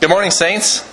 Good morning, saints.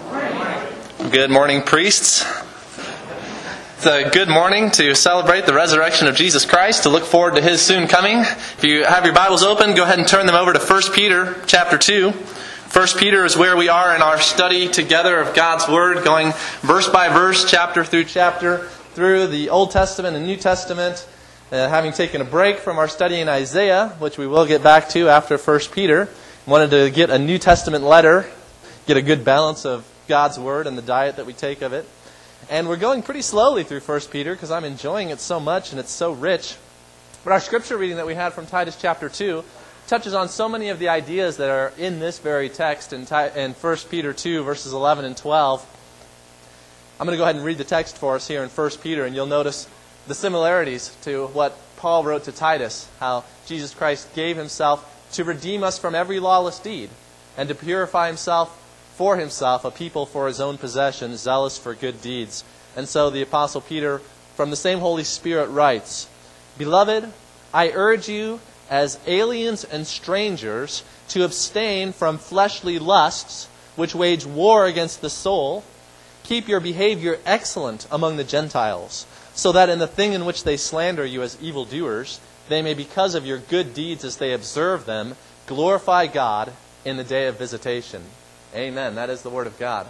Good morning, priests. It's a good morning to celebrate the resurrection of Jesus Christ, to look forward to His soon coming. If you have your Bibles open, go ahead and turn them over to 1 Peter chapter 2. 1 Peter is where we are in our study together of God's Word, going verse by verse, chapter through chapter, through the Old Testament and New Testament. Having taken a break from our study in Isaiah, which we will get back to after 1 Peter, wanted to get a New Testament letter, get a good balance of God's Word and the diet that we take of it. And we're going pretty slowly through 1 Peter because I'm enjoying it so much and it's so rich. But our scripture reading that we had from Titus chapter 2 touches on so many of the ideas that are in this very text in 1 Peter 2 verses 11 and 12. I'm going to go ahead and read the text for us here in 1 Peter, and you'll notice the similarities to what Paul wrote to Titus, how Jesus Christ gave Himself to redeem us from every lawless deed and to purify Himself for Himself, a people for His own possession, zealous for good deeds. And so the Apostle Peter, from the same Holy Spirit, writes, "Beloved, I urge you as aliens and strangers to abstain from fleshly lusts which wage war against the soul. Keep your behavior excellent among the Gentiles, so that in the thing in which they slander you as evildoers, they may, because of your good deeds as they observe them, glorify God in the day of visitation." Amen. That is the Word of God.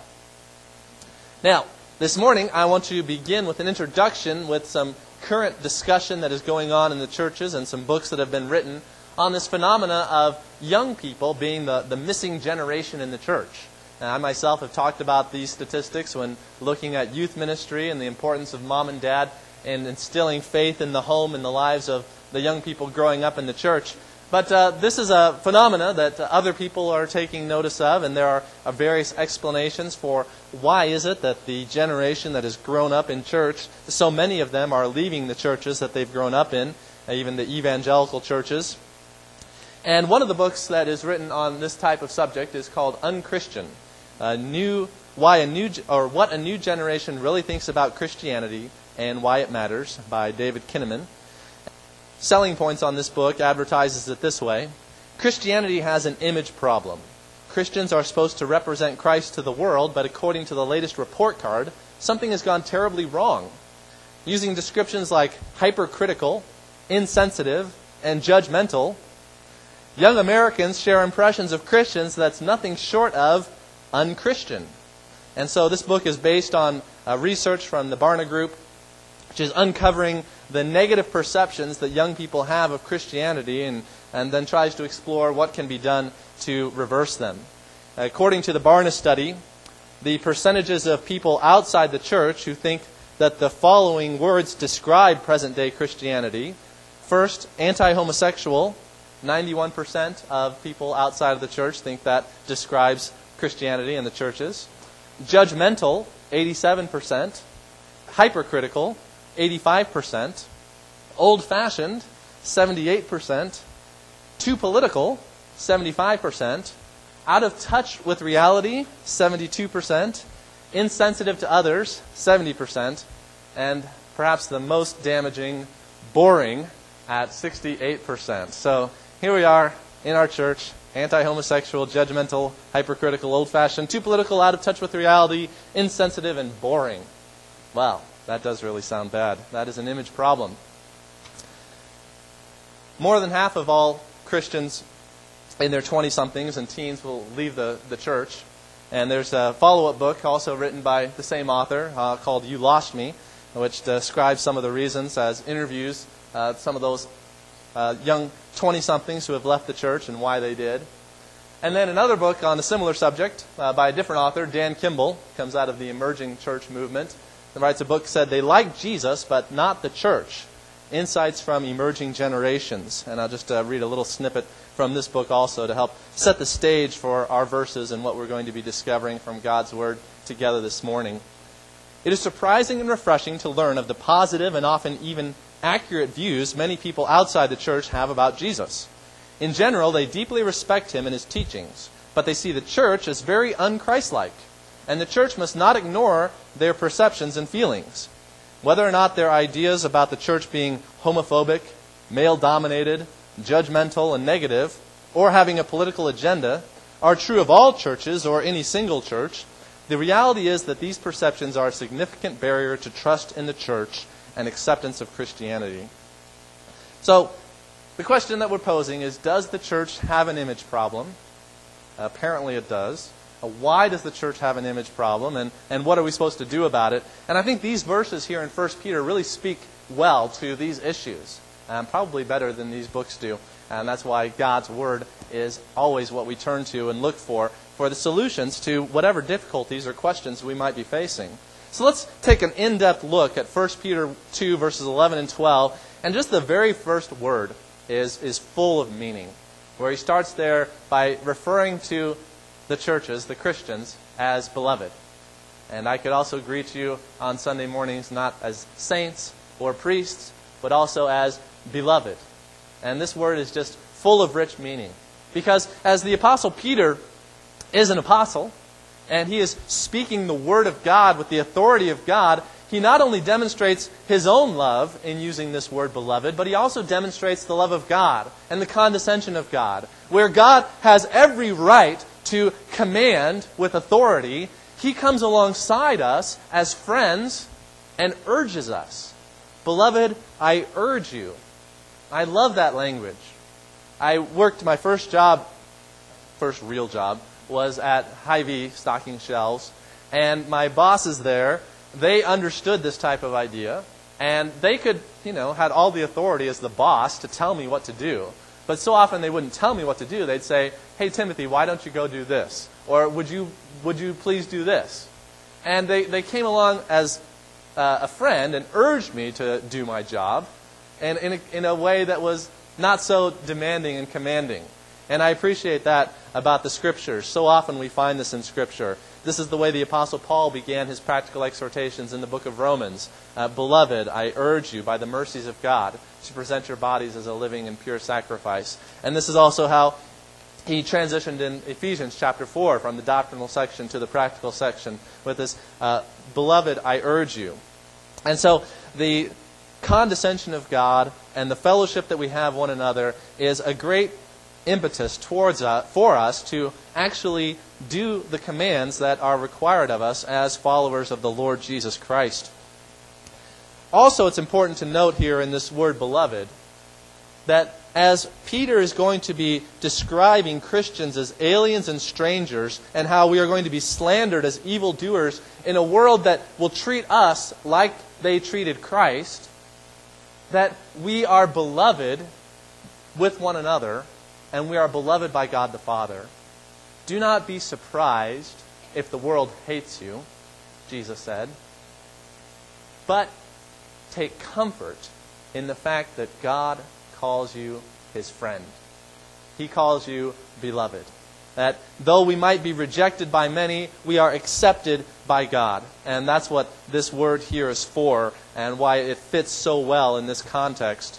Now, this morning I want to begin with an introduction with some current discussion that is going on in the churches and some books that have been written on this phenomena of young people being the missing generation in the church. Now, I myself have talked about these statistics when looking at youth ministry and the importance of mom and dad and instilling faith in the home and the lives of the young people growing up in the church. But this is a phenomena that other people are taking notice of, and there are various explanations for why is it that the generation that has grown up in church, so many of them are leaving the churches that they've grown up in, even the evangelical churches. And one of the books that is written on this type of subject is called Unchristian. What a new generation really thinks about Christianity and why it matters, by David Kinnaman. Selling points on this book advertises it this way: Christianity has an image problem. Christians are supposed to represent Christ to the world, but according to the latest report card, something has gone terribly wrong. Using descriptions like hypercritical, insensitive, and judgmental, young Americans share impressions of Christians that's nothing short of unchristian. And so this book is based on research from the Barna Group, which is uncovering the negative perceptions that young people have of Christianity and then tries to explore what can be done to reverse them. According to the Barna study, the percentages of people outside the church who think that the following words describe present-day Christianity. First, anti-homosexual. 91% of people outside of the church think that describes Christianity in the churches. Judgmental, 87%. Hypercritical, 85%. Old-fashioned, 78%. Too political, 75%. Out of touch with reality, 72%. Insensitive to others, 70%. And perhaps the most damaging, boring, at 68%. So here we are in our church, anti-homosexual, judgmental, hypercritical, old-fashioned, too political, out of touch with reality, insensitive, and boring. Wow, that does really sound bad. That is an image problem. More than half of all Christians in their 20-somethings and teens will leave the church. And there's a follow-up book also written by the same author called You Lost Me, which describes some of the reasons as interviews some of those young 20-somethings who have left the church and why they did. And then another book on a similar subject by a different author, Dan Kimball, comes out of the emerging church movement. He writes a book said, "They like Jesus, but not the church. Insights from Emerging Generations." And I'll just read a little snippet from this book also to help set the stage for our verses and what we're going to be discovering from God's Word together this morning. "It is surprising and refreshing to learn of the positive and often even accurate views many people outside the church have about Jesus. In general, they deeply respect Him and His teachings, but they see the church as very un-Christ-like, and the church must not ignore their perceptions and feelings. Whether or not their ideas about the church being homophobic, male-dominated, judgmental, and negative, or having a political agenda, are true of all churches or any single church, the reality is that these perceptions are a significant barrier to trust in the church and acceptance of Christianity. So, the question that we're posing is, does the church have an image problem? Apparently it does. Why does the church have an image problem, and what are we supposed to do about it? And I think these verses here in 1 Peter really speak well to these issues, probably better than these books do. And that's why God's Word is always what we turn to and look for the solutions to whatever difficulties or questions we might be facing. So let's take an in-depth look at 1 Peter 2, verses 11 and 12. And just the very first word is full of meaning, where he starts there by referring to the churches, the Christians, as beloved. And I could also greet you on Sunday mornings not as saints or priests, but also as beloved. And this word is just full of rich meaning. Because as the Apostle Peter is an apostle, and he is speaking the Word of God with the authority of God, he not only demonstrates his own love in using this word beloved, but he also demonstrates the love of God and the condescension of God. Where God has every right to command with authority, he comes alongside us as friends and urges us. Beloved, I urge you. I love that language. I worked my first real job, was at Hy-Vee stocking shelves. And my bosses there, they understood this type of idea. And they could, had all the authority as the boss to tell me what to do. But so often they wouldn't tell me what to do. They'd say, hey, Timothy, why don't you go do this? Or would you please do this? And they came along as a friend and urged me to do my job, and in a way that was not so demanding and commanding. And I appreciate that about the Scriptures. So often we find this in Scripture. This is the way the Apostle Paul began his practical exhortations in the book of Romans. Beloved, I urge you by the mercies of God to present your bodies as a living and pure sacrifice. And this is also how he transitioned in Ephesians chapter 4 from the doctrinal section to the practical section with this, Beloved, I urge you. And so the condescension of God and the fellowship that we have one another is a great impetus for us to actually do the commands that are required of us as followers of the Lord Jesus Christ. Also, it's important to note here in this word beloved that as Peter is going to be describing Christians as aliens and strangers and how we are going to be slandered as evildoers in a world that will treat us like they treated Christ, that we are beloved with one another and we are beloved by God the Father. Do not be surprised if the world hates you, Jesus said, but take comfort in the fact that God calls you His friend. He calls you beloved. That though we might be rejected by many, we are accepted by God. And that's what this word here is for, and why it fits so well in this context.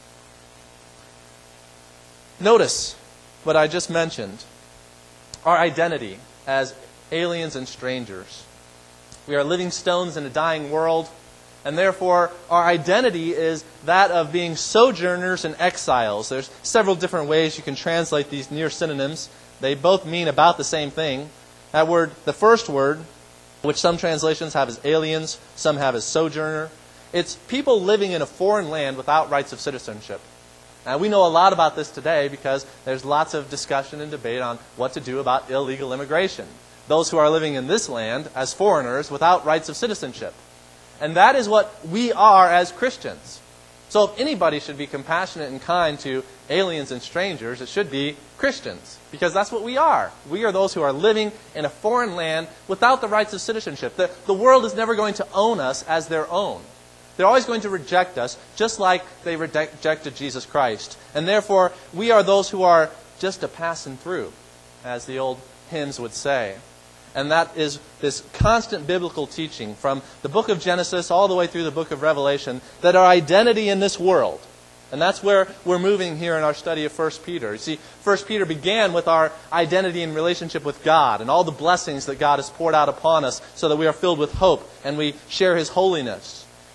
Notice what I just mentioned. Our identity as aliens and strangers. We are living stones in a dying world, and therefore our identity is that of being sojourners and exiles. There's several different ways you can translate these near synonyms. They both mean about the same thing. That word, the first word, which some translations have as aliens, some have as sojourner. It's people living in a foreign land without rights of citizenship. Now, we know a lot about this today because there's lots of discussion and debate on what to do about illegal immigration. Those who are living in this land as foreigners without rights of citizenship. And that is what we are as Christians. So if anybody should be compassionate and kind to aliens and strangers, it should be Christians. Because that's what we are. We are those who are living in a foreign land without the rights of citizenship. The world is never going to own us as their own. They're always going to reject us, just like they rejected Jesus Christ. And therefore, we are those who are just a passing through, as the old hymns would say. And that is this constant biblical teaching from the book of Genesis all the way through the book of Revelation, that our identity in this world, and that's where we're moving here in our study of 1 Peter. You see, 1 Peter began with our identity in relationship with God and all the blessings that God has poured out upon us so that we are filled with hope and we share His holiness.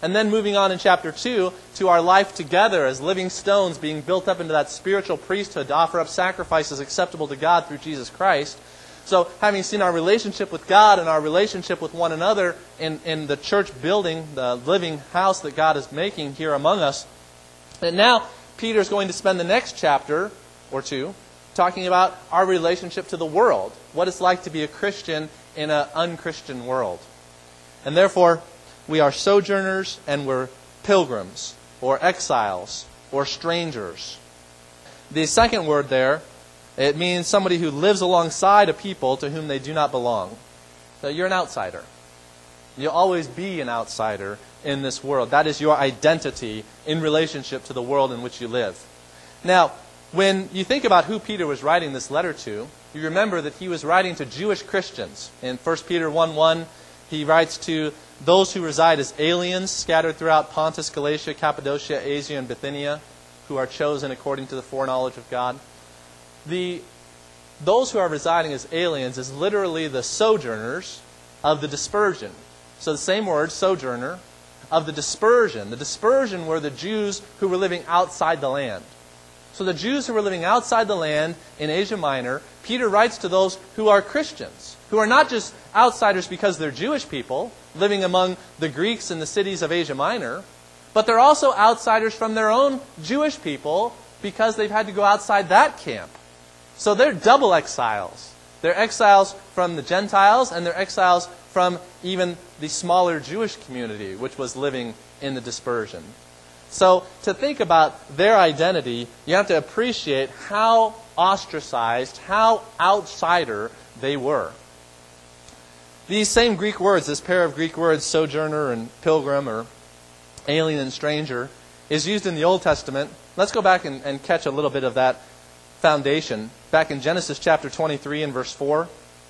And then moving on in chapter 2 to our life together as living stones being built up into that spiritual priesthood to offer up sacrifices acceptable to God through Jesus Christ. So having seen our relationship with God and our relationship with one another in the church building, the living house that God is making here among us, and now Peter is going to spend the next chapter or two talking about our relationship to the world, what it's like to be a Christian in an unchristian world. And therefore, we are sojourners and we're pilgrims, or exiles, or strangers. The second word there, it means somebody who lives alongside a people to whom they do not belong. So you're an outsider. You'll always be an outsider in this world. That is your identity in relationship to the world in which you live. Now, when you think about who Peter was writing this letter to, you remember that he was writing to Jewish Christians. In 1 Peter 1:1, he writes to those who reside as aliens scattered throughout Pontus, Galatia, Cappadocia, Asia, and Bithynia, who are chosen according to the foreknowledge of God. Those who are residing as aliens is literally the sojourners of the dispersion. So the same word, sojourner, of the dispersion. The dispersion were the Jews who were living outside the land. So the Jews who were living outside the land in Asia Minor, Peter writes to those who are Christians, who are not just outsiders because they're Jewish people, living among the Greeks in the cities of Asia Minor, but they're also outsiders from their own Jewish people because they've had to go outside that camp. So they're double exiles. They're exiles from the Gentiles, and they're exiles from even the smaller Jewish community, which was living in the dispersion. So to think about their identity, you have to appreciate how ostracized, how outsider they were. These same Greek words, this pair of Greek words, sojourner and pilgrim, or alien and stranger, is used in the Old Testament. Let's go back and catch a little bit of that foundation. Back in Genesis chapter 23 and verse 4,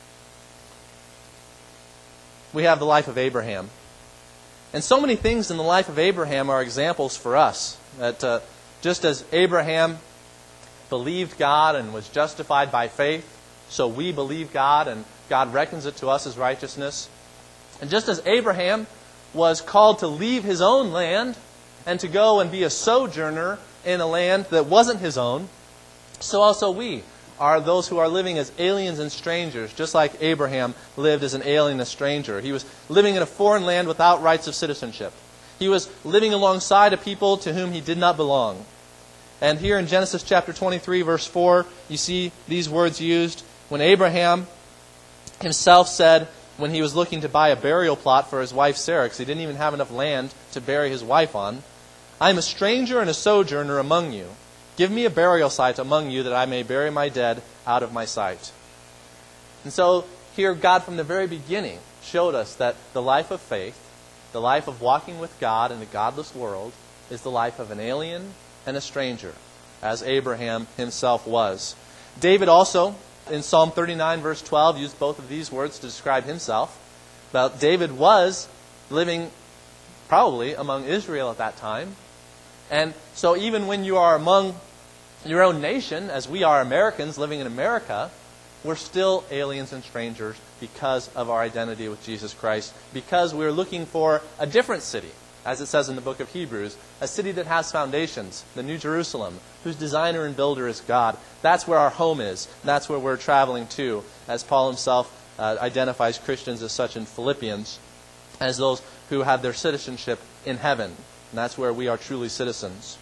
we have the life of Abraham. And so many things in the life of Abraham are examples for us. That just as Abraham believed God and was justified by faith, so we believe God and God reckons it to us as righteousness. And just as Abraham was called to leave his own land and to go and be a sojourner in a land that wasn't his own, so also we are those who are living as aliens and strangers, just like Abraham lived as an alien and a stranger. He was living in a foreign land without rights of citizenship. He was living alongside a people to whom he did not belong. And here in Genesis chapter 23, verse 4, you see these words used when Abraham himself said, when he was looking to buy a burial plot for his wife Sarah, because he didn't even have enough land to bury his wife on, "I am a stranger and a sojourner among you. Give me a burial site among you that I may bury my dead out of my sight." And so here God from the very beginning showed us that the life of faith, the life of walking with God in a godless world, is the life of an alien and a stranger, as Abraham himself was. David also, in Psalm 39 verse 12, used both of these words to describe himself. But David was living probably among Israel at that time. And so even when you are among your own nation, as we are Americans living in America, we're still aliens and strangers because of our identity with Jesus Christ, because we're looking for a different city, as it says in the book of Hebrews, a city that has foundations, the New Jerusalem, whose designer and builder is God. That's where our home is. That's where we're traveling to, as Paul himself identifies Christians as such in Philippians, as those who have their citizenship in heaven. And that's where we are truly citizens.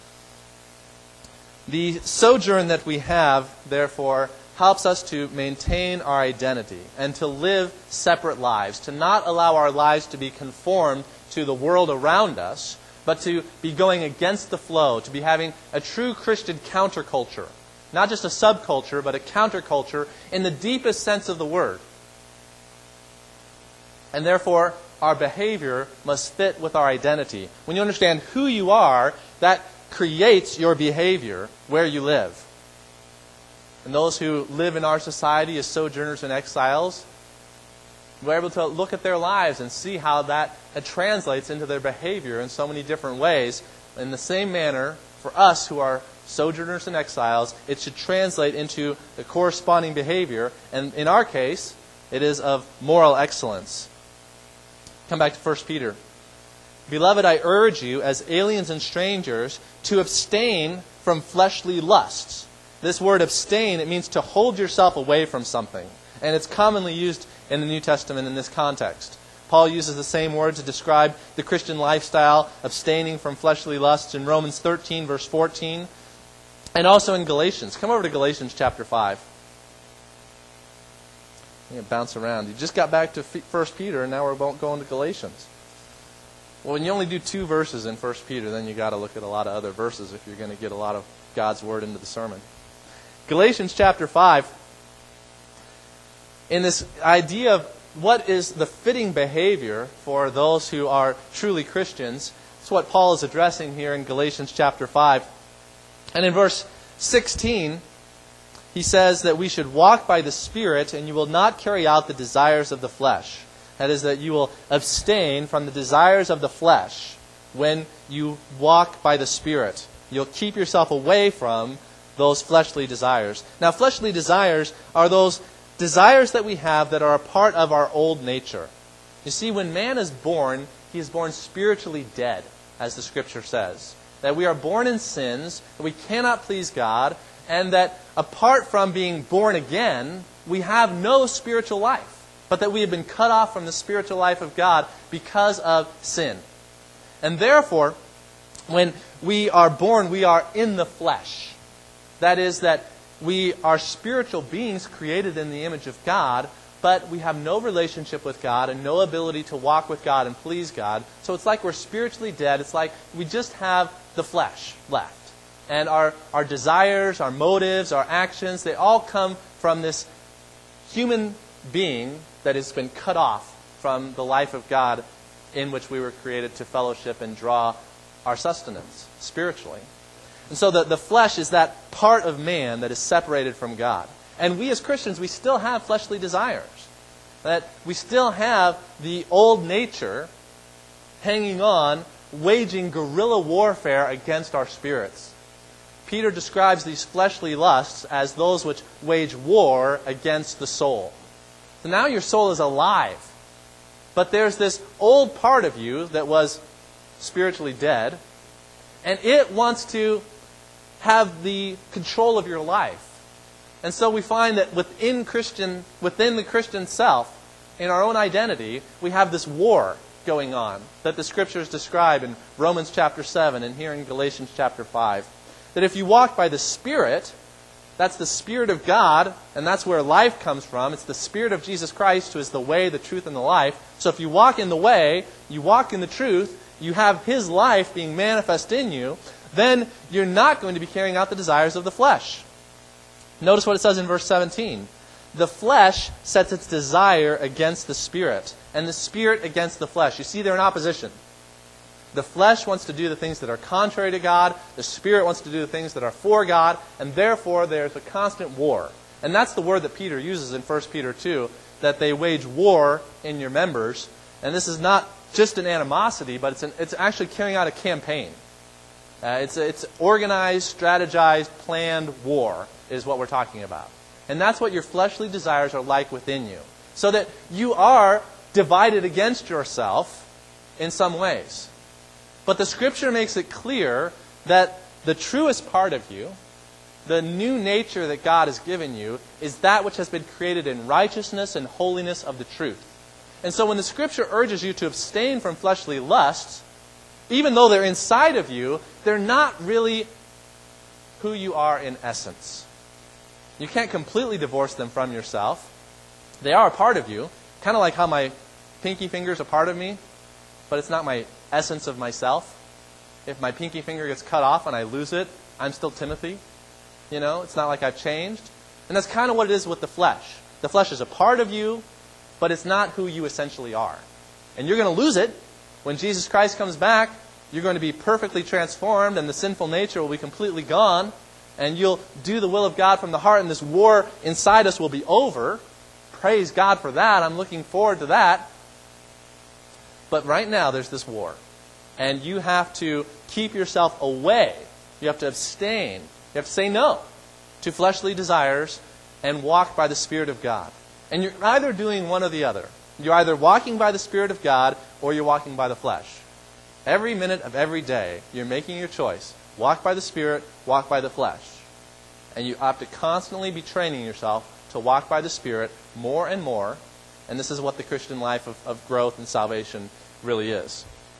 The sojourn that we have, therefore, helps us to maintain our identity and to live separate lives, to not allow our lives to be conformed to the world around us, but to be going against the flow, to be having a true Christian counterculture. Not just a subculture, but a counterculture in the deepest sense of the word. And therefore, our behavior must fit with our identity. When you understand who you are, that creates your behavior where you live. And those who live in our society as sojourners and exiles, we're able to look at their lives and see how that translates into their behavior in so many different ways. In the same manner, for us who are sojourners and exiles, it should translate into the corresponding behavior. And in our case, it is of moral excellence. Come back to 1 Peter. Beloved, I urge you, as aliens and strangers, to abstain from fleshly lusts. This word abstain, it means to hold yourself away from something. And it's commonly used in the New Testament in this context. Paul uses the same word to describe the Christian lifestyle, abstaining from fleshly lusts, in Romans 13, verse 14, and also in Galatians. Come over to Galatians chapter 5. You can bounce around. You just got back to 1 Peter, and now we're going to Galatians. Well, when you only do 2 verses in 1 Peter, then you got to look at a lot of other verses if you're going to get a lot of God's Word into the sermon. Galatians chapter 5, in this idea of what is the fitting behavior for those who are truly Christians, it's what Paul is addressing here in Galatians chapter 5. And in verse 16, he says that we should walk by the Spirit, and you will not carry out the desires of the flesh. That is, that you will abstain from the desires of the flesh when you walk by the Spirit. You'll keep yourself away from those fleshly desires. Now, fleshly desires are those desires that we have that are a part of our old nature. You see, when man is born, he is born spiritually dead, as the Scripture says. That we are born in sins, that we cannot please God, and that apart from being born again, we have no spiritual life, but that we have been cut off from the spiritual life of God because of sin. And therefore, when we are born, we are in the flesh. That is, that we are spiritual beings created in the image of God, but we have no relationship with God and no ability to walk with God and please God. So it's like we're spiritually dead. It's like we just have the flesh left. And our desires, our motives, our actions, they all come from this human being that has been cut off from the life of God in which we were created to fellowship and draw our sustenance spiritually. And so the flesh is that part of man that is separated from God. And we as Christians, we still have fleshly desires. That we still have the old nature hanging on, waging guerrilla warfare against our spirits. Peter describes these fleshly lusts as those which wage war against the soul. So now your soul is alive. But there's this old part of you that was spiritually dead, and it wants to have the control of your life. And so we find that within the Christian self, in our own identity, we have this war going on that the Scriptures describe in Romans chapter 7 and here in Galatians chapter 5. That if you walk by the Spirit, that's the Spirit of God, and that's where life comes from. It's the Spirit of Jesus Christ who is the way, the truth, and the life. So if you walk in the way, you walk in the truth, you have His life being manifest in you, then you're not going to be carrying out the desires of the flesh. Notice what it says in verse 17. The flesh sets its desire against the Spirit, and the Spirit against the flesh. You see, they're in opposition. The flesh wants to do the things that are contrary to God. The Spirit wants to do the things that are for God, and therefore there's a constant war. And that's the word that Peter uses in 1 Peter 2, that they wage war in your members. And this is not just an animosity, but it's actually carrying out a campaign. It's organized, strategized, planned war is what we're talking about. And that's what your fleshly desires are like within you. So that you are divided against yourself in some ways. But the Scripture makes it clear that the truest part of you, the new nature that God has given you, is that which has been created in righteousness and holiness of the truth. And so when the Scripture urges you to abstain from fleshly lusts, even though they're inside of you, they're not really who you are in essence. You can't completely divorce them from yourself. They are a part of you, kind of like how my pinky finger is a part of me, but it's not my essence of myself. If my pinky finger gets cut off and I lose it, I'm still Timothy. You know, it's not like I've changed. And that's kind of what it is with the flesh. The flesh is a part of you, but it's not who you essentially are. And you're going to lose it. When Jesus Christ comes back, you're going to be perfectly transformed and the sinful nature will be completely gone. And you'll do the will of God from the heart, and this war inside us will be over. Praise God for that. I'm looking forward to that. But right now, there's this war. And you have to keep yourself away. You have to abstain. You have to say no to fleshly desires and walk by the Spirit of God. And you're either doing one or the other. You're either walking by the Spirit of God or you're walking by the flesh. Every minute of every day, you're making your choice. Walk by the Spirit, walk by the flesh. And you have to constantly be training yourself to walk by the Spirit more and more. And this is what the Christian life of growth and salvation really is.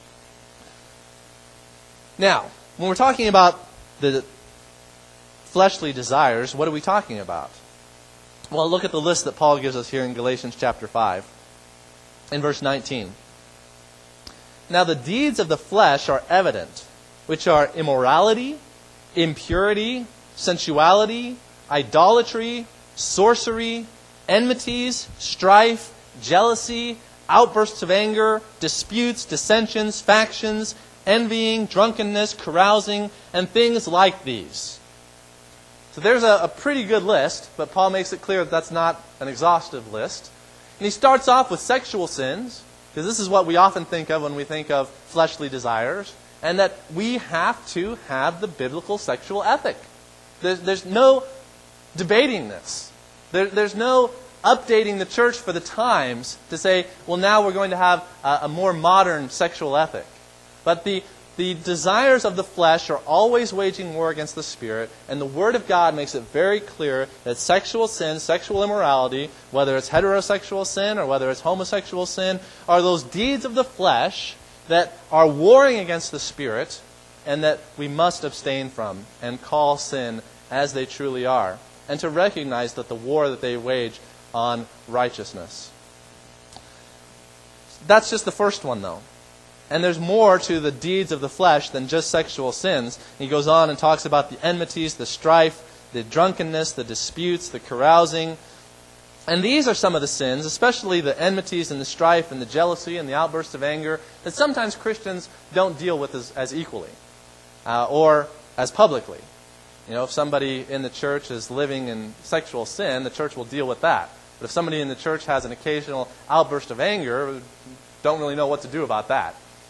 Now, when we're talking about the fleshly desires, what are we talking about? Well, look at the list that Paul gives us here in Galatians chapter 5, in verse 19. Now the deeds of the flesh are evident, which are immorality, impurity, sensuality, idolatry, sorcery, enmities, strife, jealousy, outbursts of anger, disputes, dissensions, factions, envying, drunkenness, carousing, and things like these. So there's a pretty good list, but Paul makes it clear that that's not an exhaustive list. And he starts off with sexual sins, because this is what we often think of when we think of fleshly desires, and that we have to have the biblical sexual ethic. There's no debating this. There's no updating the church for the times to say, well, now we're going to have a more modern sexual ethic. But the desires of the flesh are always waging war against the Spirit, and the Word of God makes it very clear that sexual sin, sexual immorality, whether it's heterosexual sin or whether it's homosexual sin, are those deeds of the flesh that are warring against the Spirit and that we must abstain from and call sin as they truly are, and to recognize that the war that they wage on righteousness. That's just the first one, though. And there's more to the deeds of the flesh than just sexual sins. He goes on and talks about the enmities, the strife, the drunkenness, the disputes, the carousing. And these are some of the sins, especially the enmities and the strife and the jealousy and the outbursts of anger, that sometimes Christians don't deal with as equally or as publicly. You know, if somebody in the church is living in sexual sin, the church will deal with that. But if somebody in the church has an occasional outburst of anger, we don't really know what to do about that.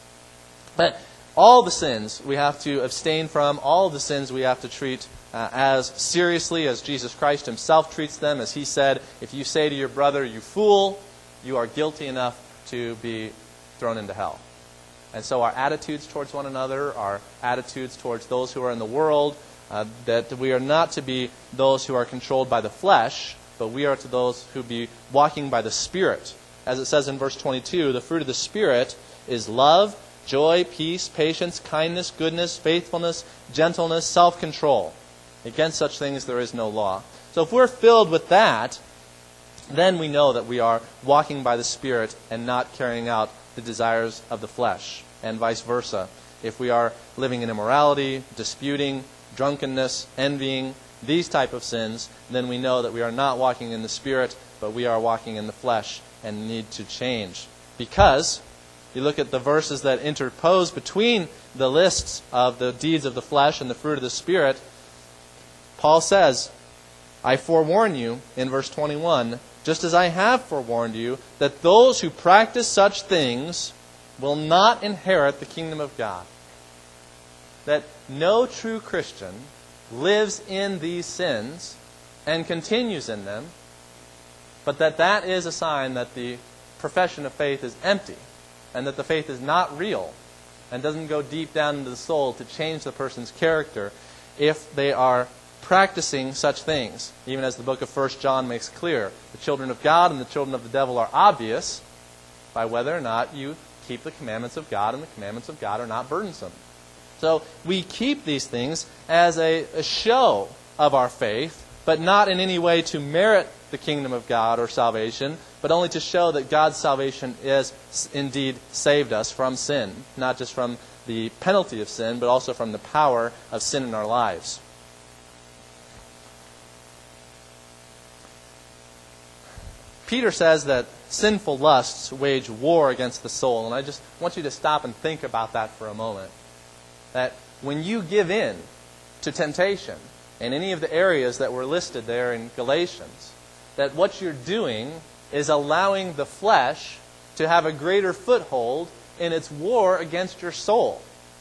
But all the sins we have to abstain from, all the sins we have to treat as seriously as Jesus Christ Himself treats them. As He said, if you say to your brother, you fool, you are guilty enough to be thrown into hell. And so our attitudes towards one another, our attitudes towards those who are in the world, that we are not to be those who are controlled by the flesh, but we are to those who be walking by the Spirit. As it says in verse 22, the fruit of the Spirit is love, joy, peace, patience, kindness, goodness, faithfulness, gentleness, self-control. Against such things there is no law. So if we're filled with that, then we know that we are walking by the Spirit and not carrying out the desires of the flesh, and vice versa. If we are living in immorality, disputing, drunkenness, envying, these type of sins, then we know that we are not walking in the Spirit, but we are walking in the flesh and need to change. Because you look at the verses that interpose between the lists of the deeds of the flesh and the fruit of the Spirit. Paul says, I forewarn you, in verse 21, just as I have forewarned you, that those who practice such things will not inherit the kingdom of God. That no true Christian lives in these sins and continues in them, but that is a sign that the profession of faith is empty, and that the faith is not real and doesn't go deep down into the soul to change the person's character if they are practicing such things. Even as the book of 1 John makes clear, the children of God and the children of the devil are obvious by whether or not you keep the commandments of God, and the commandments of God are not burdensome. So we keep these things as a show of our faith, but not in any way to merit the kingdom of God or salvation, but only to show that God's salvation is indeed saved us from sin, not just from the penalty of sin, but also from the power of sin in our lives. Peter says that sinful lusts wage war against the soul, and I just want you to stop and think about that for a moment. That when you give in to temptation in any of the areas that were listed there in Galatians, that what you're doing is allowing the flesh to have a greater foothold in its war against your soul.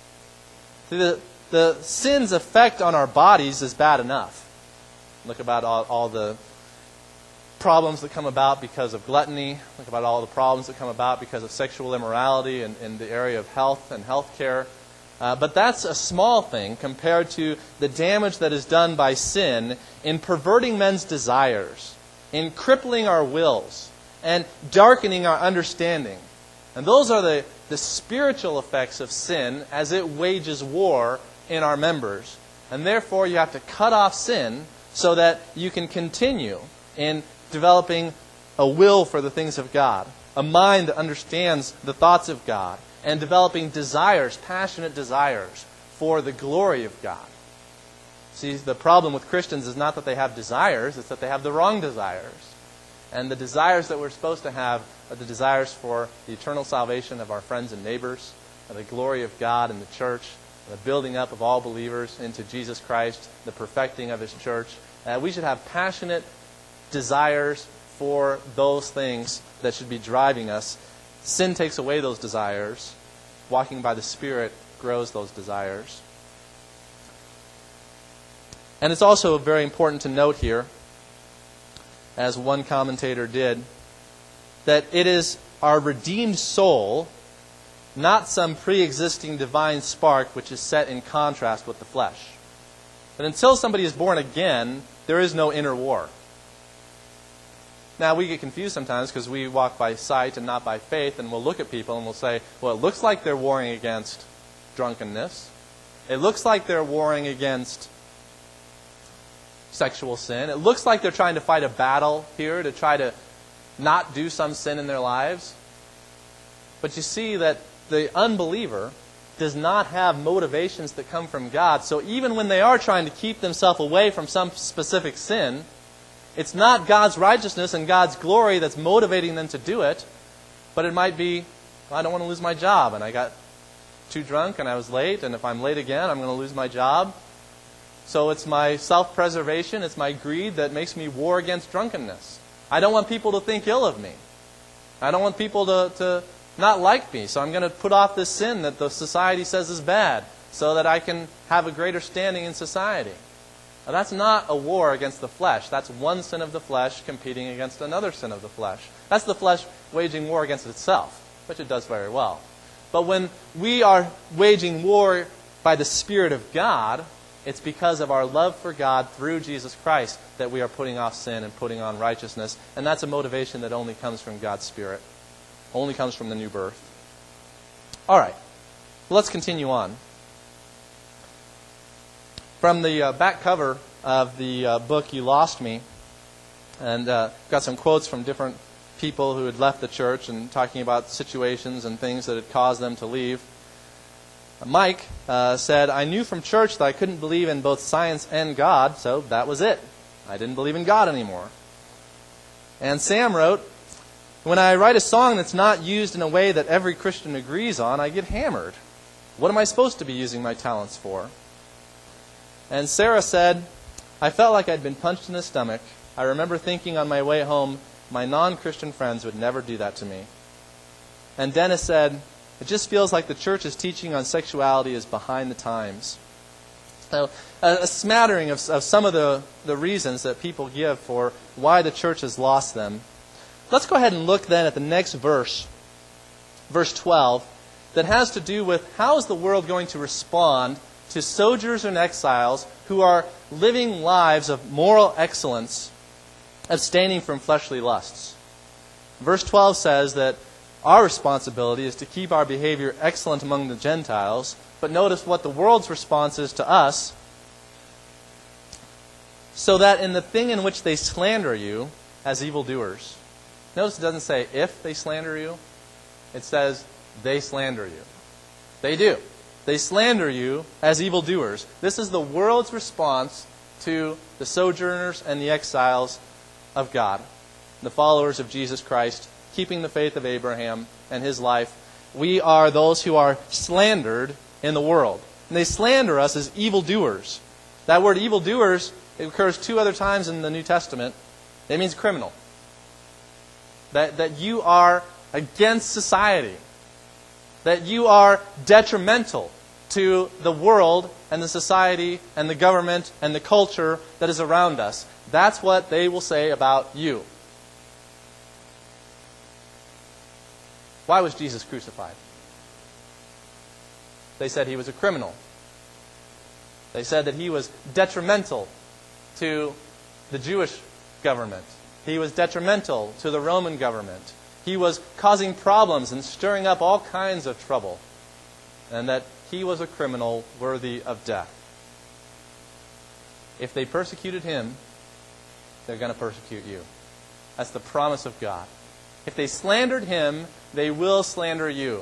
The sin's effect on our bodies is bad enough. Look about all the problems that come about because of gluttony. Think about all the problems that come about because of sexual immorality in the area of health and health care. But that's a small thing compared to the damage that is done by sin in perverting men's desires, in crippling our wills, and darkening our understanding. And those are the spiritual effects of sin as it wages war in our members. And therefore you have to cut off sin so that you can continue in developing a will for the things of God, a mind that understands the thoughts of God, and developing desires, passionate desires for the glory of God. See, the problem with Christians is not that they have desires, it's that they have the wrong desires. And the desires that we're supposed to have are the desires for the eternal salvation of our friends and neighbors, the glory of God in the church, the building up of all believers into Jesus Christ, the perfecting of His church. We should have passionate desires for those things that should be driving us. Sin takes away those desires. Walking by the Spirit grows those desires. And it's also very important to note here, as one commentator did, that it is our redeemed soul, not some pre-existing divine spark which is set in contrast with the flesh. But until somebody is born again, there is no inner war. Now, we get confused sometimes because we walk by sight and not by faith, and we'll look at people and we'll say, well, it looks like they're warring against drunkenness. It looks like they're warring against sexual sin. It looks like they're trying to fight a battle here to try to not do some sin in their lives. But you see that the unbeliever does not have motivations that come from God. So even when they are trying to keep themselves away from some specific sin, it's not God's righteousness and God's glory that's motivating them to do it, but it might be, well, I don't want to lose my job, and I got too drunk and I was late, and if I'm late again, I'm going to lose my job. So it's my self-preservation, it's my greed that makes me war against drunkenness. I don't want people to think ill of me. I don't want people to not like me, so I'm going to put off this sin that the society says is bad so that I can have a greater standing in society. Now, that's not a war against the flesh. That's one sin of the flesh competing against another sin of the flesh. That's the flesh waging war against itself, which it does very well. But when we are waging war by the Spirit of God, it's because of our love for God through Jesus Christ that we are putting off sin and putting on righteousness. And that's a motivation that only comes from God's Spirit. Only comes from the new birth. All right. Let's continue on. From the back cover of the book, You Lost Me, and got some quotes from different people who had left the church and talking about situations and things that had caused them to leave. Mike said, I knew from church that I couldn't believe in both science and God, so that was it. I didn't believe in God anymore. And Sam wrote, when I write a song that's not used in a way that every Christian agrees on, I get hammered. What am I supposed to be using my talents for? And Sarah said, I felt like I'd been punched in the stomach. I remember thinking on my way home, my non-Christian friends would never do that to me. And Dennis said, it just feels like the church's teaching on sexuality is behind the times. Now, a smattering of some of the reasons that people give for why the church has lost them. Let's go ahead and look then at the next verse, verse 12, that has to do with how is the world going to respond to sojourners and exiles who are living lives of moral excellence, abstaining from fleshly lusts. Verse 12 says that our responsibility is to keep our behavior excellent among the Gentiles, but notice what the world's response is to us, so that in the thing in which they slander you as evildoers. Notice it doesn't say if they slander you, it says they slander you. They do. They slander you as evildoers. This is the world's response to the sojourners and the exiles of God, the followers of Jesus Christ, keeping the faith of Abraham and his life. We are those who are slandered in the world. And they slander us as evildoers. That word evildoers, it occurs 2 other times in the New Testament. It means criminal. That you are against society. That you are detrimental to the world and the society and the government and the culture that is around us. That's what they will say about you. Why was Jesus crucified? They said he was a criminal. They said that he was detrimental to the Jewish government. He was detrimental to the Roman government. He was causing problems and stirring up all kinds of trouble. And that he was a criminal worthy of death. If they persecuted him, they're going to persecute you. That's the promise of God. If they slandered him, they will slander you.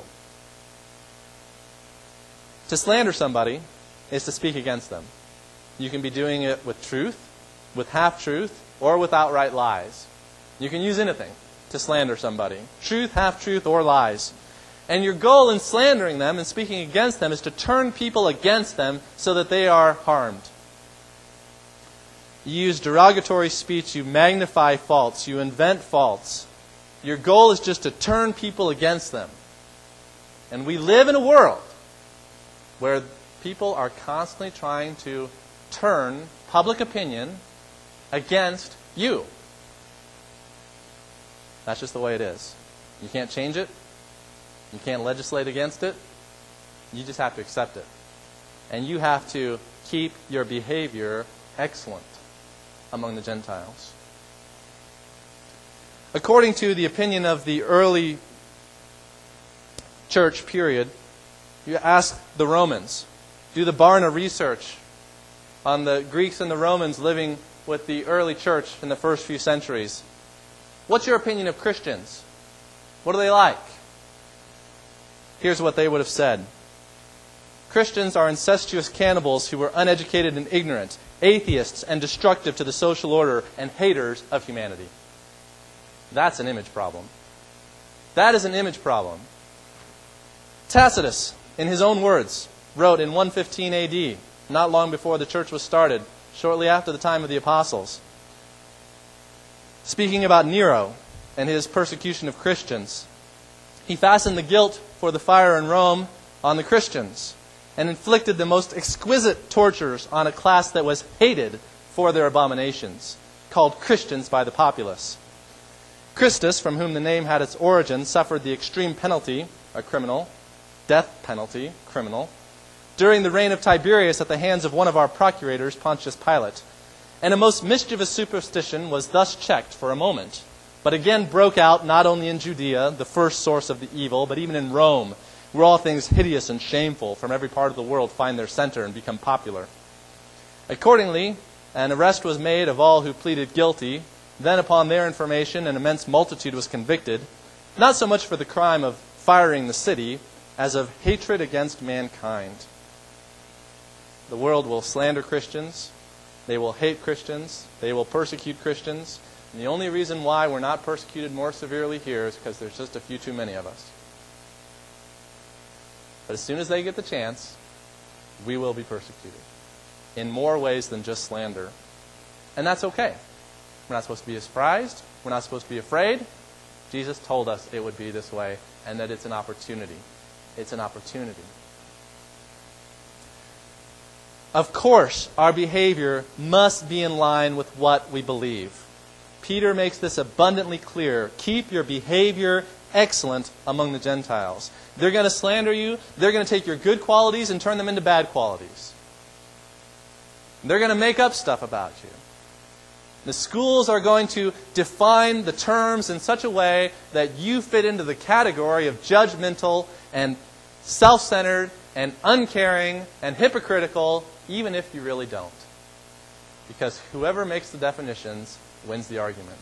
To slander somebody is to speak against them. You can be doing it with truth, with half-truth, or with outright lies. You can use anything to slander somebody. Truth, half-truth, or lies. And your goal in slandering them and speaking against them is to turn people against them so that they are harmed. You use derogatory speech, you magnify faults, you invent faults. Your goal is just to turn people against them. And we live in a world where people are constantly trying to turn public opinion against you. That's just the way it is. You can't change it. You can't legislate against it. You just have to accept it. And you have to keep your behavior excellent among the Gentiles. According to the opinion of the early church period, you ask the Romans, do the Barna research on the Greeks and the Romans living with the early church in the first few centuries. What's your opinion of Christians? What are they like? Here's what they would have said. Christians are incestuous cannibals who were uneducated and ignorant, atheists and destructive to the social order, and haters of humanity. That's an image problem. That is an image problem. Tacitus, in his own words, wrote in 115 AD, not long before the church was started, shortly after the time of the apostles, speaking about Nero and his persecution of Christians. He fastened the guilt for the fire in Rome on the Christians and inflicted the most exquisite tortures on a class that was hated for their abominations, called Christians by the populace. Christus, from whom the name had its origin, suffered the extreme penalty, a criminal, death penalty, criminal, during the reign of Tiberius at the hands of one of our procurators, Pontius Pilate. And a most mischievous superstition was thus checked for a moment, but again broke out not only in Judea, the first source of the evil, but even in Rome, where all things hideous and shameful from every part of the world find their center and become popular. Accordingly, an arrest was made of all who pleaded guilty. Then upon their information, an immense multitude was convicted, not so much for the crime of firing the city, as of hatred against mankind. The world will slander Christians. They will hate Christians. They will persecute Christians. And the only reason why we're not persecuted more severely here is because there's just a few too many of us. But as soon as they get the chance, we will be persecuted in more ways than just slander. And that's okay. We're not supposed to be surprised. We're not supposed to be afraid. Jesus told us it would be this way and that it's an opportunity. It's an opportunity. Of course, our behavior must be in line with what we believe. Peter makes this abundantly clear. Keep your behavior excellent among the Gentiles. They're going to slander you. They're going to take your good qualities and turn them into bad qualities. They're going to make up stuff about you. The schools are going to define the terms in such a way that you fit into the category of judgmental and self-centered and uncaring and hypocritical, even if you really don't. Because whoever makes the definitions wins the argument.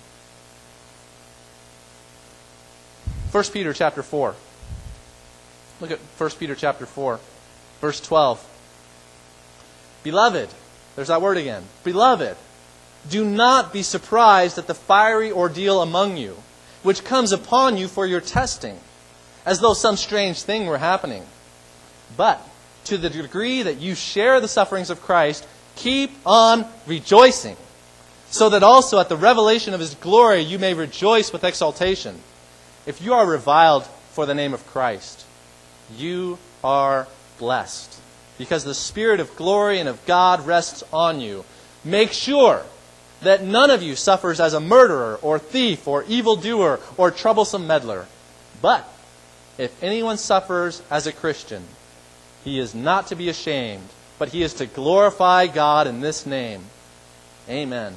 1 Peter chapter 4. Look at 1 Peter chapter 4, verse 12. Beloved, there's that word again. Beloved, do not be surprised at the fiery ordeal among you, which comes upon you for your testing, as though some strange thing were happening. But to the degree that you share the sufferings of Christ, keep on rejoicing, so that also at the revelation of His glory you may rejoice with exultation. If you are reviled for the name of Christ, you are blessed, because the Spirit of glory and of God rests on you. Make sure that none of you suffers as a murderer or thief or evildoer or troublesome meddler, but if anyone suffers as a Christian, he is not to be ashamed, but he is to glorify God in this name. Amen.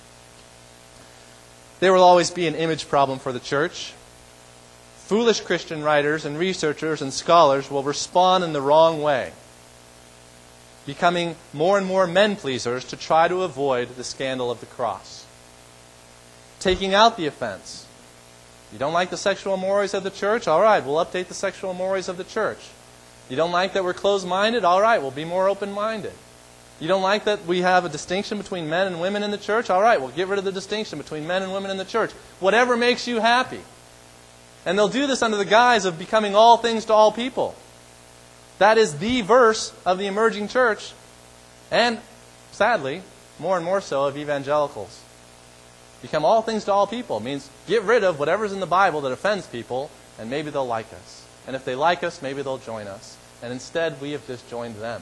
There will always be an image problem for the church. Foolish Christian writers and researchers and scholars will respond in the wrong way, becoming more and more men-pleasers to try to avoid the scandal of the cross. Taking out the offense. You don't like the sexual mores of the church? All right, we'll update the sexual mores of the church. You don't like that we're closed-minded? All right, we'll be more open-minded. You don't like that we have a distinction between men and women in the church? All right, we'll get rid of the distinction between men and women in the church. Whatever makes you happy. And they'll do this under the guise of becoming all things to all people. That is the verse of the emerging church, and sadly, more and more so of evangelicals. Become all things to all people means get rid of whatever's in the Bible that offends people, and maybe they'll like us. And if they like us, maybe they'll join us. And instead, we have just joined them.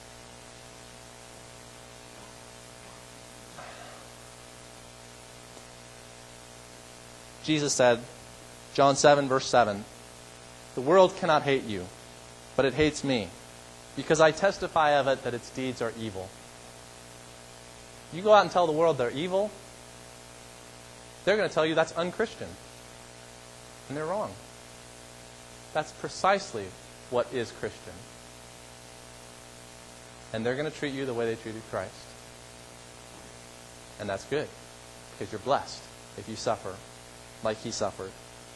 Jesus said, John 7, verse 7, "The world cannot hate you, but it hates me, because I testify of it that its deeds are evil." You go out and tell the world they're evil, they're going to tell you that's unchristian. And they're wrong. That's precisely what is Christian. And they're going to treat you the way they treated Christ. And that's good, because you're blessed if you suffer like He suffered.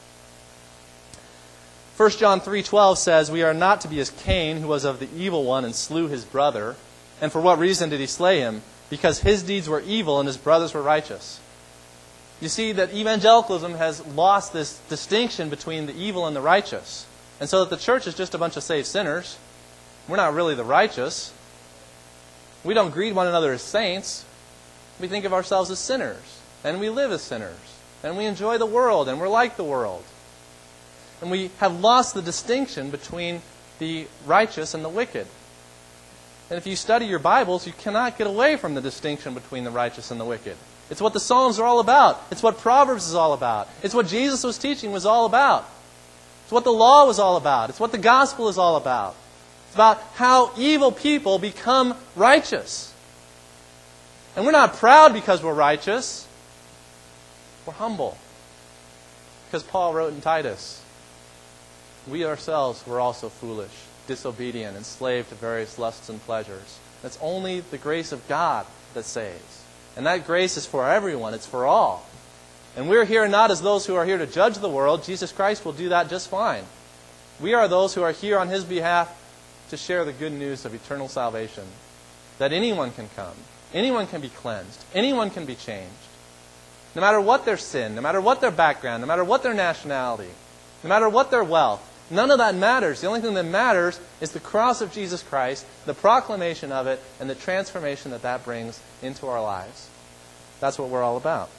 1 John 3:12 says, "We are not to be as Cain, who was of the evil one and slew his brother. And for what reason did he slay him? Because his deeds were evil and his brothers were righteous." You see that evangelicalism has lost this distinction between the evil and the righteous. And so that the church is just a bunch of saved sinners. We're not really the righteous. We don't greet one another as saints. We think of ourselves as sinners. And we live as sinners. And we enjoy the world, and we're like the world. And we have lost the distinction between the righteous and the wicked. And if you study your Bibles, you cannot get away from the distinction between the righteous and the wicked. It's what the Psalms are all about. It's what Proverbs is all about. It's what Jesus was teaching was all about. It's what the law was all about. It's what the gospel is all about. It's about how evil people become righteous. And we're not proud because we're righteous. We're humble. Because Paul wrote in Titus, "We ourselves were also foolish, disobedient, enslaved to various lusts and pleasures." That's only the grace of God that saves. And that grace is for everyone. It's for all. And we're here not as those who are here to judge the world. Jesus Christ will do that just fine. We are those who are here on His behalf to share the good news of eternal salvation. That anyone can come. Anyone can be cleansed. Anyone can be changed. No matter what their sin, no matter what their background, no matter what their nationality, no matter what their wealth, none of that matters. The only thing that matters is the cross of Jesus Christ, the proclamation of it, and the transformation that that brings into our lives. That's what we're all about.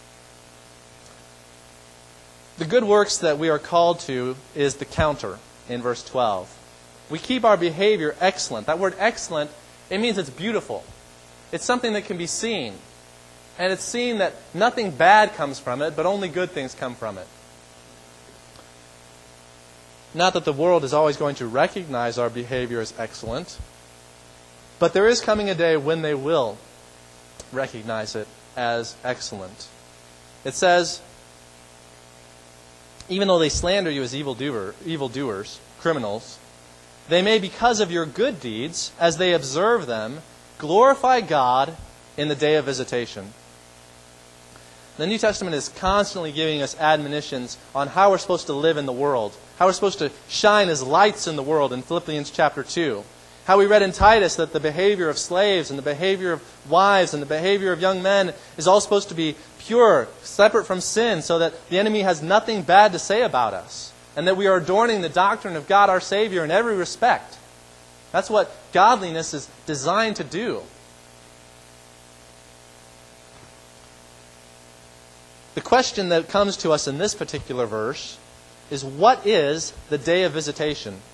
The good works that we are called to is the counter in verse 12. We keep our behavior excellent. That word excellent, it means it's beautiful. It's something that can be seen. And it's seen that nothing bad comes from it, but only good things come from it. Not that the world is always going to recognize our behavior as excellent, but there is coming a day when they will recognize it as excellent. It says, "Even though they slander you as evildoers, criminals, they may, because of your good deeds, as they observe them, glorify God in the day of visitation." The New Testament is constantly giving us admonitions on how we're supposed to live in the world, how we're supposed to shine as lights in the world in Philippians chapter 2. How we read in Titus that the behavior of slaves and the behavior of wives and the behavior of young men is all supposed to be pure, separate from sin, so that the enemy has nothing bad to say about us. And that we are adorning the doctrine of God our Savior in every respect. That's what godliness is designed to do. The question that comes to us in this particular verse is, what is the day of visitation?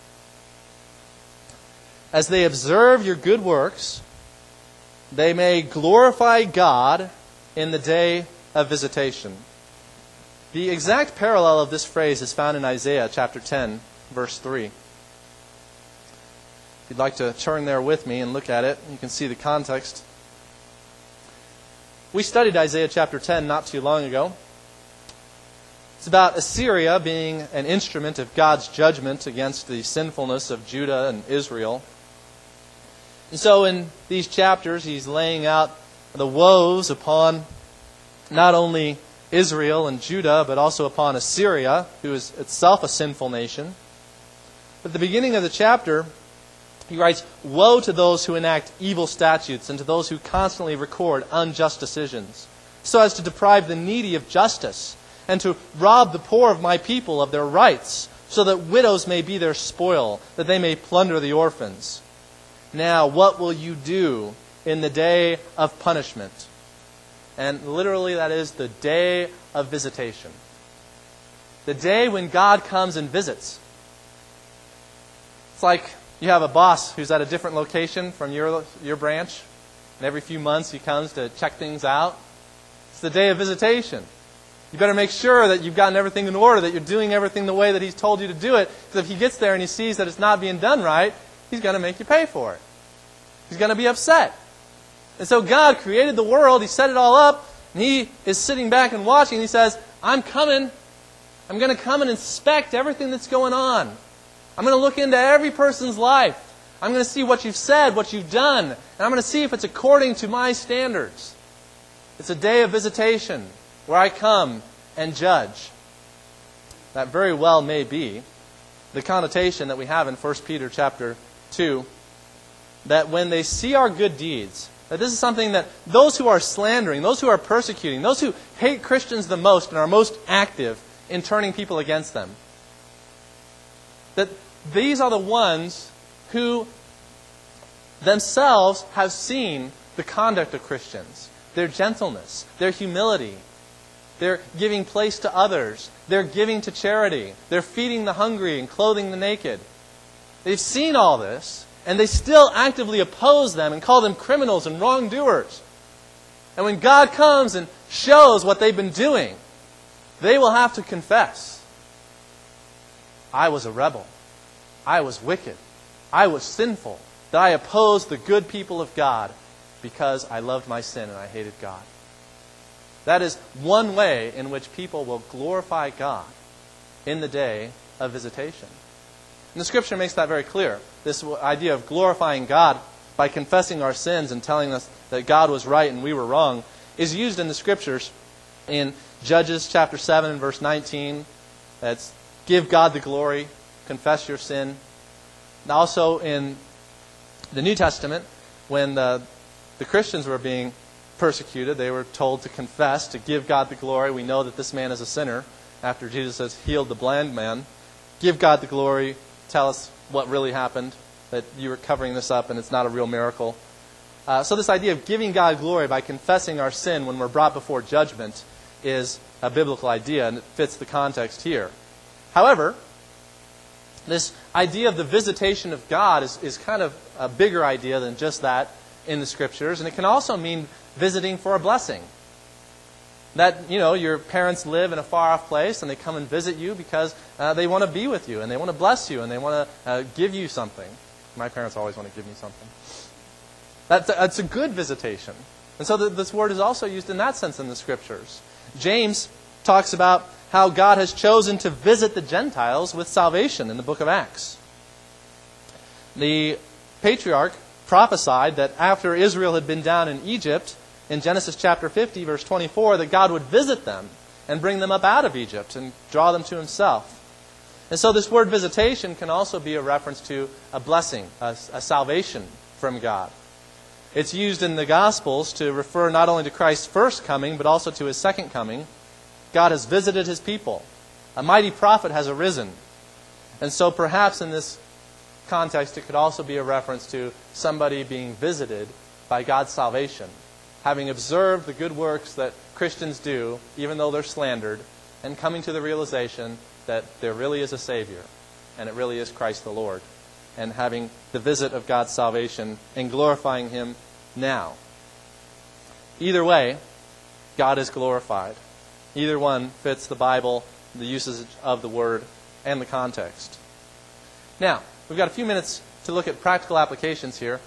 As they observe your good works, they may glorify God in the day of visitation. The exact parallel of this phrase is found in Isaiah chapter 10, verse 3. If you'd like to turn there with me and look at it, you can see the context. We studied Isaiah chapter 10 not too long ago. It's about Assyria being an instrument of God's judgment against the sinfulness of Judah and Israel. And so in these chapters, he's laying out the woes upon not only Israel and Judah, but also upon Assyria, who is itself a sinful nation. At the beginning of the chapter, he writes, "Woe to those who enact evil statutes and to those who constantly record unjust decisions, so as to deprive the needy of justice and to rob the poor of my people of their rights, so that widows may be their spoil, that they may plunder the orphans. Now, what will you do in the day of punishment?" And literally that is the day of visitation. The day when God comes and visits. It's like you have a boss who's at a different location from your branch, and every few months he comes to check things out. It's the day of visitation. You better make sure that you've gotten everything in order, that you're doing everything the way that he's told you to do it. Because if he gets there and he sees that it's not being done right, he's going to make you pay for it. He's going to be upset. And so God created the world, he set it all up, and he is sitting back and watching, and he says, I'm coming. I'm going to come and inspect everything that's going on. I'm going to look into every person's life. I'm going to see what you've said, what you've done, and I'm going to see if it's according to my standards. It's a day of visitation where I come and judge. That very well may be the connotation that we have in 1 Peter chapter 2, that when they see our good deeds, that this is something that those who are slandering, those who are persecuting, those who hate Christians the most and are most active in turning people against them, that these are the ones who themselves have seen the conduct of Christians, their gentleness, their humility, their giving place to others, their giving to charity, their feeding the hungry and clothing the naked. They've seen all this, and they still actively oppose them and call them criminals and wrongdoers. And when God comes and shows what they've been doing, they will have to confess, I was a rebel. I was wicked. I was sinful. That I opposed the good people of God because I loved my sin and I hated God. That is one way in which people will glorify God in the day of visitation. And the Scripture makes that very clear. This idea of glorifying God by confessing our sins and telling us that God was right and we were wrong is used in the Scriptures in Judges chapter 7 and verse 19. That's give God the glory, confess your sin. And also in the New Testament, when the Christians were being persecuted, they were told to confess, to give God the glory. We know that this man is a sinner after Jesus has healed the blind man. Give God the glory. Tell us what really happened, that you were covering this up and it's not a real miracle. So this idea of giving God glory by confessing our sin when we're brought before judgment is a biblical idea, and it fits the context here. However, this idea of the visitation of God is kind of a bigger idea than just that in the Scriptures, and it can also mean visiting for a blessing. That, your parents live in a far-off place and they come and visit you because they want to be with you and they want to bless you and they want to give you something. My parents always want to give me something. That's a good visitation. And so this word is also used in that sense in the Scriptures. James talks about how God has chosen to visit the Gentiles with salvation in the book of Acts. The patriarch prophesied that after Israel had been down in Egypt, in Genesis chapter 50, verse 24, that God would visit them and bring them up out of Egypt and draw them to Himself. And so this word visitation can also be a reference to a blessing, a salvation from God. It's used in the Gospels to refer not only to Christ's first coming, but also to His second coming. God has visited His people. A mighty prophet has arisen. And so perhaps in this context it could also be a reference to somebody being visited by God's salvation, having observed the good works that Christians do, even though they're slandered, and coming to the realization that there really is a Savior, and it really is Christ the Lord, and having the visit of God's salvation and glorifying Him now. Either way, God is glorified. Either one fits the Bible, the uses of the Word, and the context. Now, we've got a few minutes to look at practical applications here.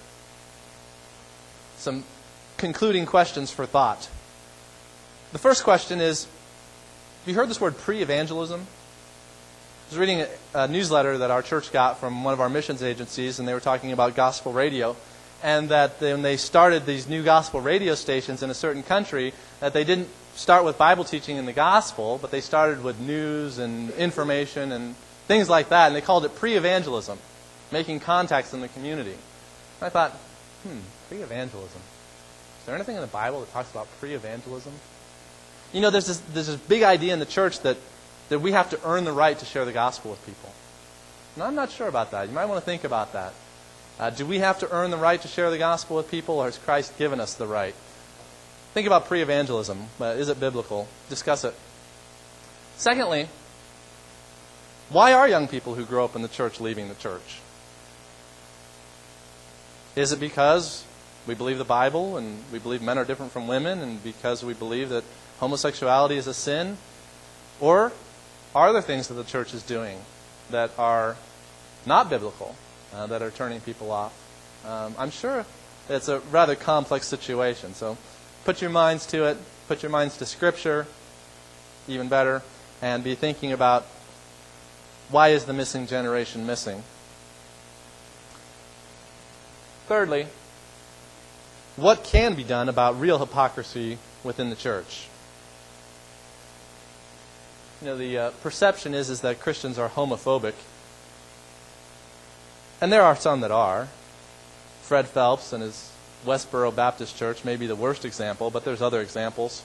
Some concluding questions for thought. The first question is, have you heard this word pre-evangelism? I was reading a newsletter that our church got from one of our missions agencies, and they were talking about gospel radio, and that when they started these new gospel radio stations in a certain country, that they didn't start with Bible teaching in the gospel, but they started with news and information and things like that, and they called it pre-evangelism, making contacts in the community. And I thought, pre-evangelism. Is there anything in the Bible that talks about pre-evangelism? You know, there's this big idea in the church that we have to earn the right to share the gospel with people. And I'm not sure about that. You might want to think about that. Do we have to earn the right to share the gospel with people, or has Christ given us the right? Think about pre-evangelism. Is it biblical? Discuss it. Secondly, why are young people who grow up in the church leaving the church? Is it because we believe the Bible and we believe men are different from women, and because we believe that homosexuality is a sin? Or are there things that the church is doing that are not biblical, that are turning people off? I'm sure it's a rather complex situation. So put your minds to it. Put your minds to Scripture, even better, and be thinking about, why is the missing generation missing? Thirdly, what can be done about real hypocrisy within the church? You know, the perception is that Christians are homophobic. And there are some that are. Fred Phelps and his Westboro Baptist Church may be the worst example, but there's other examples.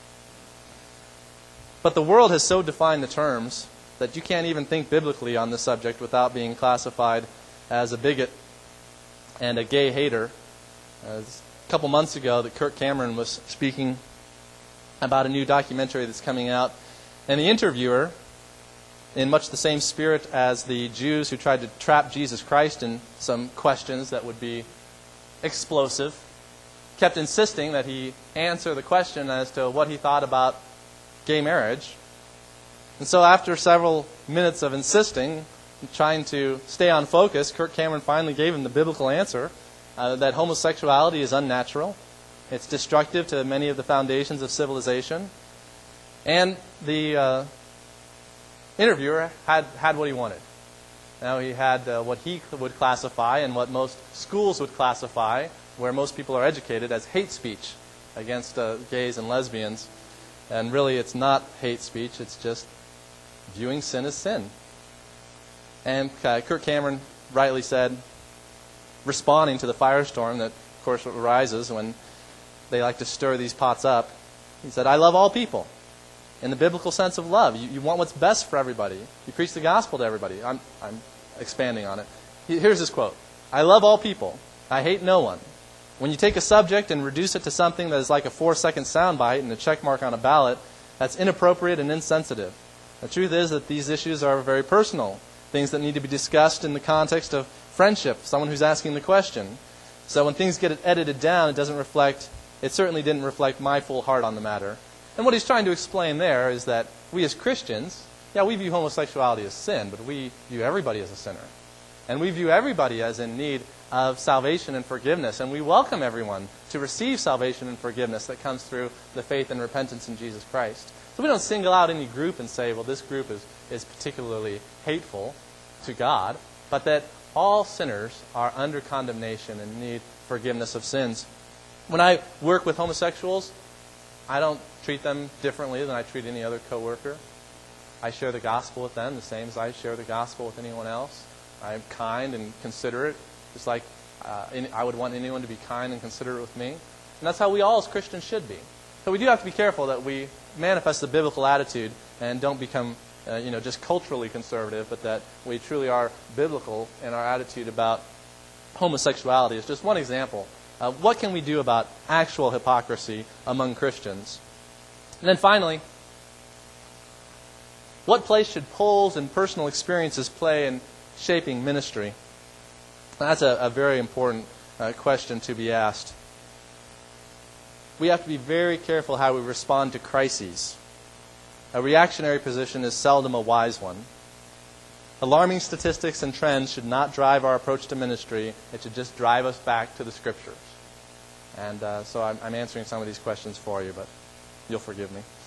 But the world has so defined the terms that you can't even think biblically on this subject without being classified as a bigot and a gay hater. A couple months ago, that Kirk Cameron was speaking about a new documentary that's coming out, and the interviewer, in much the same spirit as the Jews who tried to trap Jesus Christ in some questions that would be explosive, kept insisting that he answer the question as to what he thought about gay marriage. And so after several minutes of insisting, trying to stay on focus, Kirk Cameron finally gave him the biblical answer, that homosexuality is unnatural. It's destructive to many of the foundations of civilization. And the interviewer had what he wanted. Now he had what he would classify and what most schools would classify, where most people are educated, as hate speech against gays and lesbians. And really it's not hate speech, it's just viewing sin as sin. And Kirk Cameron rightly said, responding to the firestorm that, of course, arises when they like to stir these pots up, he said, I love all people. In the biblical sense of love. You want what's best for everybody. You preach the gospel to everybody. I'm expanding on it. Here's his quote. I love all people. I hate no one. When you take a subject and reduce it to something that is like a 4-second soundbite and a check mark on a ballot, that's inappropriate and insensitive. The truth is that these issues are very personal. Things that need to be discussed in the context of friendship, someone who's asking the question. So when things get edited down, it certainly didn't reflect my full heart on the matter. And what he's trying to explain there is that we as Christians, we view homosexuality as sin, but we view everybody as a sinner. And we view everybody as in need of salvation and forgiveness. And we welcome everyone to receive salvation and forgiveness that comes through the faith and repentance in Jesus Christ. So we don't single out any group and say, well, this group is particularly hateful to God, but that all sinners are under condemnation and need forgiveness of sins. When I work with homosexuals, I don't treat them differently than I treat any other coworker. I share the gospel with them the same as I share the gospel with anyone else. I am kind and considerate, just like I would want anyone to be kind and considerate with me. And that's how we all as Christians should be. So we do have to be careful that we manifest the biblical attitude and don't become just culturally conservative, but that we truly are biblical in our attitude about homosexuality. It's just one example. What can we do about actual hypocrisy among Christians? And then finally, what place should polls and personal experiences play in shaping ministry? That's a very important question to be asked. We have to be very careful how we respond to crises. A reactionary position is seldom a wise one. alarming statistics and trends should not drive our approach to ministry. It should just drive us back to the Scriptures. And so I'm answering some of these questions for you, but you'll forgive me.